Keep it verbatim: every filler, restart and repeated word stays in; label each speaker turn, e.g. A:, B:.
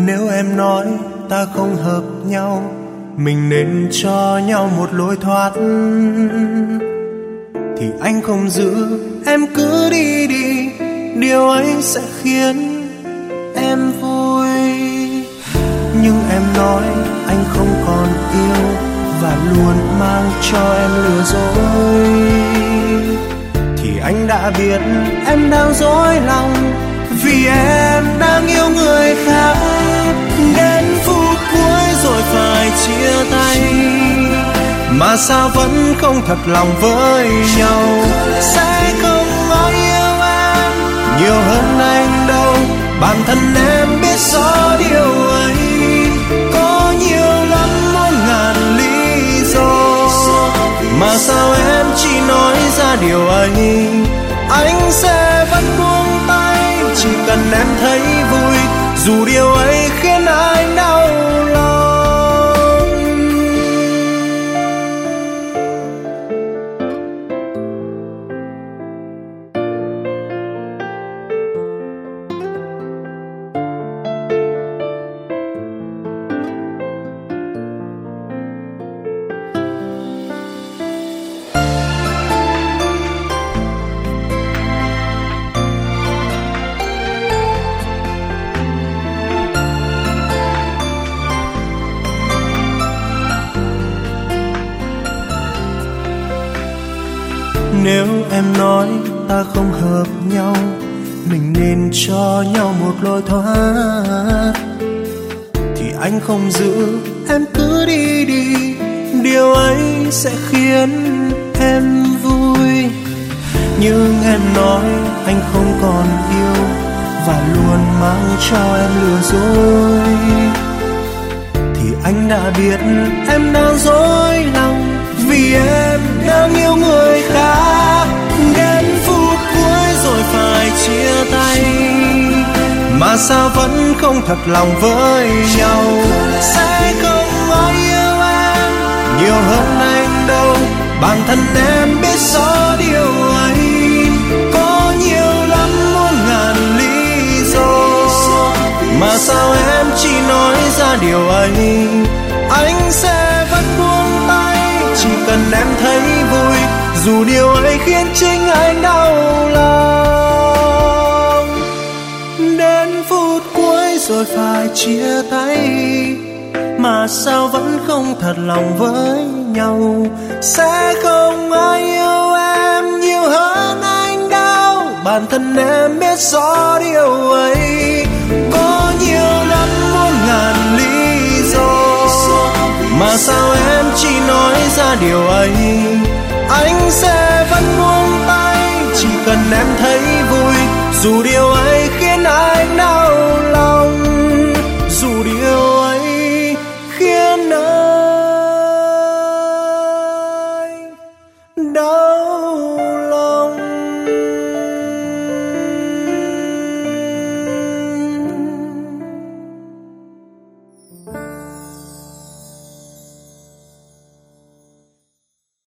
A: Nếu em nói ta không hợp nhau, mình nên cho nhau một lối thoát, thì anh không giữ, em cứ đi đi, điều ấy sẽ khiến em vui. Nhưng em nói anh không còn yêu và luôn mang cho em lừa dối, thì anh đã biết em đang dối lòng, vì em đang yêu người khác. Đến phút cuối rồi phải chia tay, mà sao vẫn không thật lòng với nhau. Sẽ không ai yêu em nhiều hơn anh đâu, bản thân em biết rõ điều ấy. Có nhiều lắm muôn ngàn lý do, mà sao em chỉ nói ra điều ấy. Anh sẽ vẫn buông tay, chỉ cần em thấy vui, dù điều ấy khiến anh đau lòng. Nếu em nói ta không hợp nhau, mình nên cho nhau một lối thoát, thì anh không giữ, em cứ đi đi, điều ấy sẽ khiến em vui. Nhưng em nói anh không còn yêu và luôn mang cho em lừa dối, thì anh đã biết em đang dối lòng, vì em đang yêu người khác. Đến phút cuối rồi phải chia tay, mà sao vẫn không thật lòng với nhau. Sẽ không ai yêu em nhiều hơn anh đâu, bản thân em biết rõ điều ấy. Có nhiều lắm muôn ngàn lý do, mà sao em chỉ nói ra điều ấy. Anh sẽ vẫn buông tay, chỉ cần em thấy vui, dù điều ấy khiến chính anh đau lòng. Đến phút cuối rồi phải chia tay, mà sao vẫn không thật lòng với nhau. Sẽ không ai yêu em nhiều hơn anh đâu, bản thân em biết rõ điều ấy. Có nhiều lắm muôn ngàn lý do, mà sao em chỉ nói ra điều ấy. Anh sẽ vẫn buông tay, chỉ cần em thấy vui, dù điều